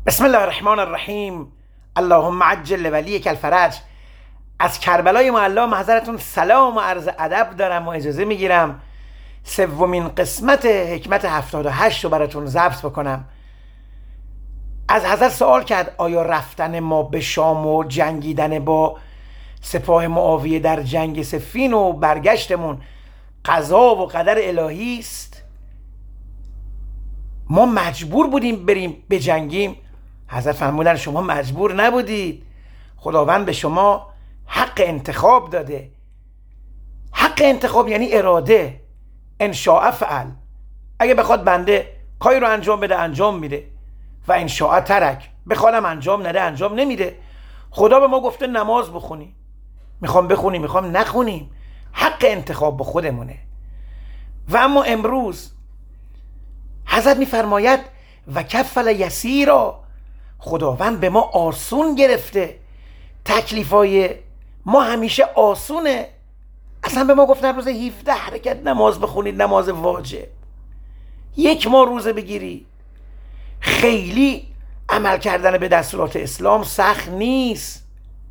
بسم الله الرحمن الرحیم. اللهم عجل ولیک الفرج. از کربلای معلی محضرتون سلام و عرض ادب دارم و اجازه میگیرم سومین قسمت حکمت 78 رو براتون ضبط بکنم. از حضرت سوال کرد آیا رفتن ما به شام و جنگیدن با سپاه معاویه در جنگ صفین و برگشتمون قضا و قدر الهی است؟ ما مجبور بودیم بریم بجنگیم؟ حضرت فرمودن شما مجبور نبودید، خداوند به شما حق انتخاب داده. حق انتخاب یعنی اراده. ان شاء فعل، اگه بخواد بنده کاری رو انجام بده انجام میده و ان شاء ترک، بخوادم انجام نده انجام نمیده. خدا به ما گفته نماز بخونی، میخوام بخونیم میخوام نخونیم، حق انتخاب با خودمونه. و اما امروز حضرت میفرماید و کفل یسیرا، خداوند به ما آسون گرفته. تکلیفای ما همیشه آسونه. اصلا به ما گفتن روز 17 حرکت نماز بخونید، نماز واجب. یک ماه روزه بگیری. خیلی عمل کردن به دستورات اسلام سخت نیست.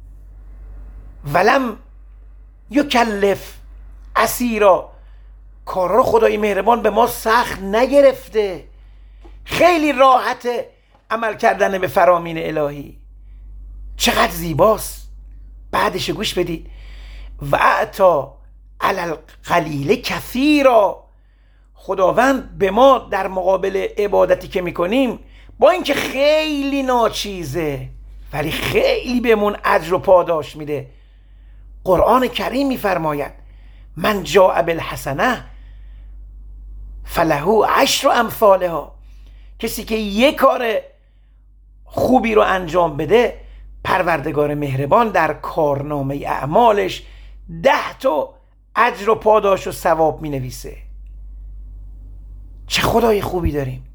ولم یکلف اسیرا، کار رو خدای مهربان به ما سخت نگرفته. خیلی راحته عمل کردن به فرامین الهی. چقدر زیباست. بعدش گوش بدید. و اعطا علی القلیل کثیرا، خداوند به ما در مقابل عبادتی که میکنیم با اینکه خیلی ناچیزه ولی خیلی بهمون اجر و پاداش میده. قرآن کریم میفرماید من جاء بالحسنه فله عشر امثالها، کسی که یک کار خوبی رو انجام بده پروردگار مهربان در کارنامه اعمالش 10 تا اجر و پاداش و ثواب می نویسه. چه خدای خوبی داریم.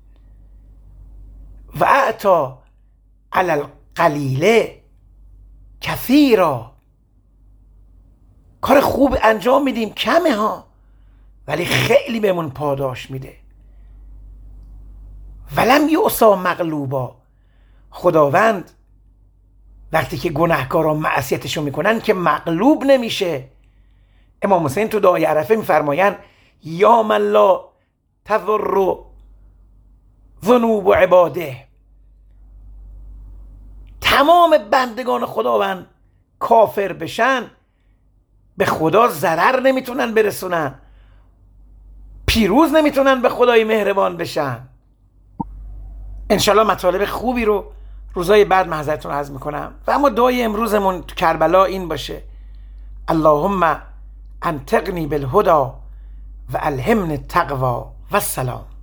و اعطا علی القلیل کثیرا، کار خوب انجام میدیم کمه ها ولی خیلی بهمون پاداش میده. ولم یعصا مغلوبا، خداوند وقتی که گناهکاران معصیتشو میکنن که مغلوب نمیشه. امام حسین تو دعای عرفه میفرمایند یا من لا تضر ذنوب عباده، تمام بندگان خداوند کافر بشن به خدا ضرر نمیتونن برسونن، پیروز نمیتونن به خدای مهربان بشن. انشالله مطالب خوبی رو روزای بعد محضرتون عرض میکنم. و اما دعای امروزمون تو کربلا این باشه اللهم انطقنی بالهدی و الهمنی التقوی و السلام.